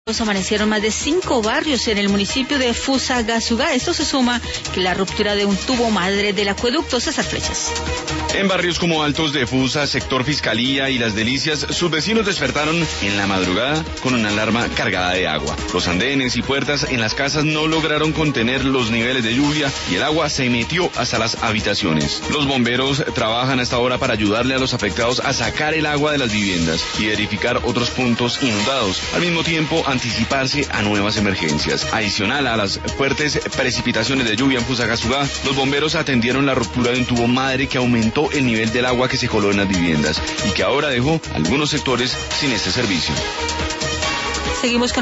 Amanecieron más de 5 barrios en el municipio de Fusagasugá. Esto se suma que la ruptura de un tubo madre del acueducto. César Flechas. En barrios como Altos de Fusa, sector Fiscalía y Las Delicias, sus vecinos despertaron en la madrugada con una alarma cargada de agua. Los andenes y puertas en las casas no lograron contener los niveles de lluvia y el agua se metió hasta las habitaciones. Los bomberos trabajan hasta ahora para ayudarle a los afectados a sacar el agua de las viviendas y verificar otros puntos inundados. Al mismo tiempo, anticiparse a nuevas emergencias. Adicional a las fuertes precipitaciones de lluvia en Fusagasugá, los bomberos atendieron la ruptura de un tubo madre que aumentó el nivel del agua que se coló en las viviendas y que ahora dejó algunos sectores sin este servicio. Seguimos con